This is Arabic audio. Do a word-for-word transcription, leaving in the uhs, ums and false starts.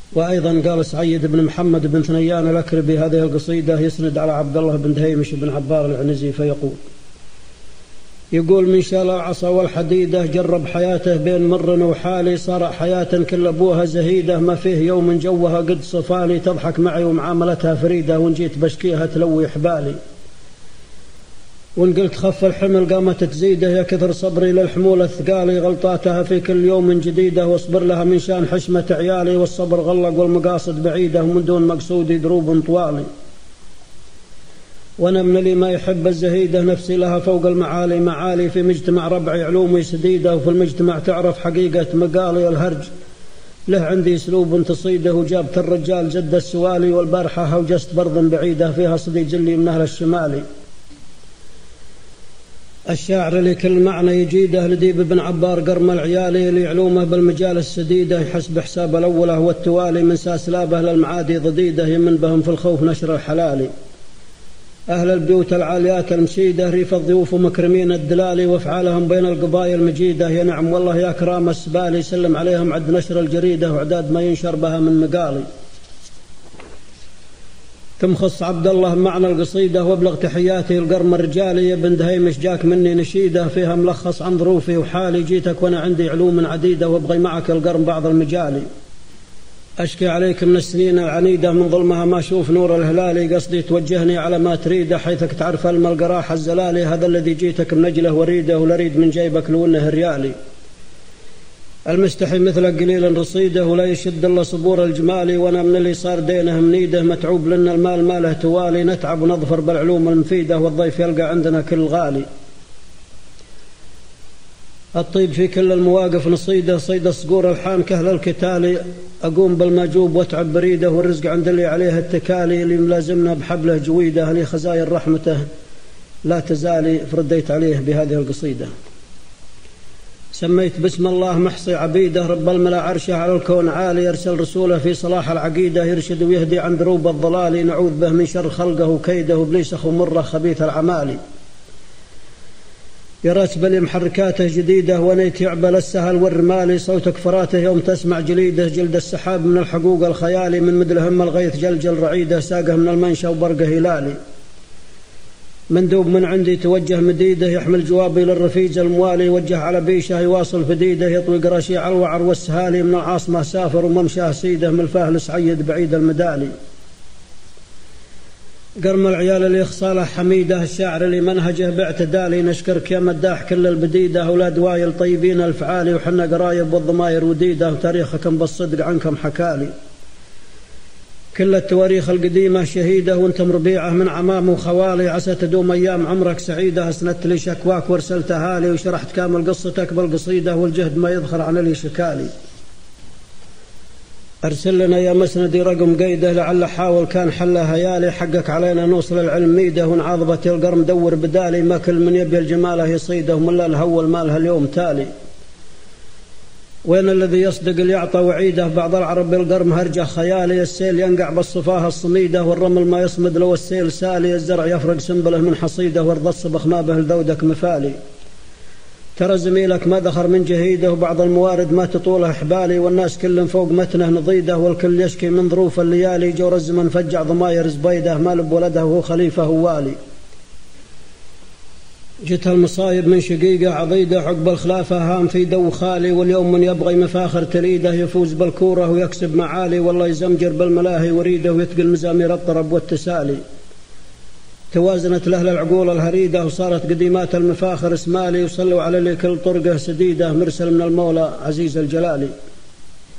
وأيضا قال سعيد بن محمد بن ثنيان الأكربي هذه القصيدة يسند على عبد الله بن دهيمش بن عبار العنزي فيقول: يقول: من شال العصا والحديدة جرب حياته بين مر وحالي، صار حياة كل أبوها زهيدة، ما فيه يوم جوها قد صفالي، تضحك معي ومعاملتها فريدة، وإن جيت بشكيها تلوي حبالي، وإن قلت خف الحمل قامت تزيده، يا كثر صبري للحمول الثقالي، غلطاتها في كل يوم جديدة، واصبر لها من شان حشمة عيالي، والصبر غلق والمقاصد بعيدة، ومن دون مقصودي دروب طوالي، وانا من اللي ما يحب الزهيدة، نفسي لها فوق المعالي معالي، في مجتمع ربعي علومي سديدة، وفي المجتمع تعرف حقيقة مقالي، الهرج له عندي اسلوب تصيده، وجابت الرجال جد السوالي، والبارحة هوجست برض بعيدة فيها صديق جلي من اهل الشمالي، الشاعر لكل معنى يجيده، لديب بن عبار قرم العيالي، ليعلومه بالمجال السديدة، يحسب حساب الأولى والتوالي، من ساسلابه للمعادي ضديده، يمن بهم في الخوف نشر الحلالي، أهل البيوت العاليات المشيدة، ريف الضيوف ومكرمين الدلالي، وافعالهم بين القبائل مجيدة، يا نعم والله يا كرام السبالي، سلم عليهم عد نشر الجريدة، وعداد ما ينشر بها من مقالي. ثم خص عبد الله معنى القصيدة، وابلغ تحياتي القرم الرجالي، يا بن دهيمش جاك مني نشيدة، فيها ملخص عن ظروفي وحالي، جيتك وانا عندي علوم عديدة، وابغي معك القرم بعض المجالي، أشكي عليك من السنين العنيدة، من ظلمها ما أشوف نور الهلالي، قصدي توجهني على ما تريده، حيثك تعرف الم القراح الزلالي، هذا الذي جيتك من أجله وريده، ولريد من جيبك لونه ريالي، المستحي مثلك قليل رصيده، ولا يشد إلا صبور الجمالي، وأنا من اللي صار دينه منيده، متعوب لنا المال ماله توالي، نتعب ونظفر بالعلوم المفيدة، والضيف يلقى عندنا كل غالي، الطيب في كل المواقف نصيده، صيد الصقور الحام كهل الكتالي، أقوم بالماجوب واتعب بريده، والرزق عند اللي عليه التكالي، اللي ملازمنا بحبله جويده، لي خزاين رحمته لا تزالي، فرديت عليه بهذه القصيدة. سميت بسم الله محصي عبيده، رب الملا عرشه على الكون عالي، يرسل رسوله في صلاح العقيدة، يرشد ويهدي عن دروب الضلال، نعوذ به من شر خلقه وكيده، وبليسخ ومره خبيث العمالي، يرتب لي محركاته جديدة، ونيت يعبل السهل والرمالي، صوتك فراته يوم تسمع جليده، جلد السحاب من الحقوق الخيالي، من مدل هم الغيث جلجل رعيده، ساقه من المنشا وبرقه هلالي، مندوب من عندي توجه مديده، يحمل جوابي للرفيج الموالي، يوجه على بيشه يواصل فديده، يطوي قراشي على الوعر والسهالي، من العاصمة سافر وممشاه سيده، من الفاهل سعيد بعيد المدالي، قرم العيال اللي خصاله حميده، الشاعر اللي منهجه باعتدالي، نشكرك يا مداح كل البديده، اولاد وايل طيبين الفعالي، وحنا قرايب والضماير وديده، وتاريخكم بالصدق عنكم حكالي، كل التواريخ القديمة شهيدة، وانتم ربيعة من عمام وخوالي، عسى تدوم أيام عمرك سعيدة، أسندت لي شكواك وارسلتها لي، وشرحت كامل قصتك بالقصيدة، والجهد ما يذخر عن لي شكالي، أرسل لنا يا مسندي رقم قيده، لعل حاول كان حلها هيالي، حقك علينا نوصل العلم ميده، ونعاضبة القرم دور بدالي، ما كل من يبي الجماله يصيده، وملا الهول مالها اليوم تالي، وين الذي يصدق اللي يعطى وعيده، بعض العرب بالقرم هرجه خيالي، السيل ينقع بالصفاه الصميده، والرمل ما يصمد لو السيل سالي، الزرع يفرق سنبله من حصيده، وارض الصبخ ما به لدودك مفالي، ترى زميلك ما دخر من جهيده، وبعض الموارد ما تطوله حبالي، والناس كلهم فوق متنه نضيده، والكل يشكي من ظروف الليالي، جور الزمن فجع ضماير زبيده، ما لب ولده وهو خليفه والي، جتها المصايب من شقيقة عضيدة، عقب الخلافة هام في دو خالي، واليوم من يبغي مفاخر تريده، يفوز بالكورة ويكسب معالي، والله يزمجر بالملاهي وريده، ويتقل مزامير الطرب والتسالي، توازنت لأهل العقول الهريدة، وصارت قديمات المفاخر اسمالي، وصلوا على اللي كل طرقه سديدة، مرسل من المولى عزيز الجلالي.